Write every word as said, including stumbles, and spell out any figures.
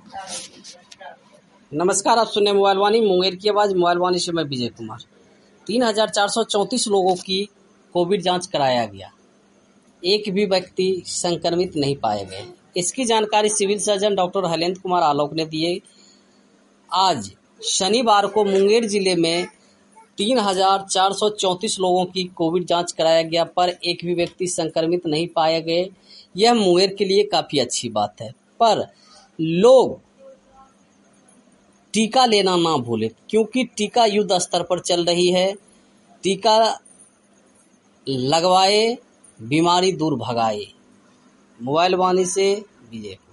नमस्कार, आप सुनने मोबाइल वाणी मुंगेर की आवाज़। मोबाइल वाणी से मैं विजय कुमार। तीन हजार चार सौ चौंतीस लोगों की कोविड जांच कराया गया, एक भी व्यक्ति संक्रमित नहीं पाए गए। इसकी जानकारी civil surgeon doctor Halendra Kumar Alok ने दी। आज शनिवार को मुंगेर जिले में तीन हजार चार सौ चौंतीस लोगों की कोविड जांच कराया गया, पर एक भी व्यक्ति संक्रमित नहीं पाए गए। यह मुंगेर के लिए काफ़ी अच्छी बात है, पर लोग टीका लेना ना भूलें, क्योंकि टीका युद्ध स्तर पर चल रही है। टीका लगवाए, बीमारी दूर भगाए। मोबाइल वाणी से विजय।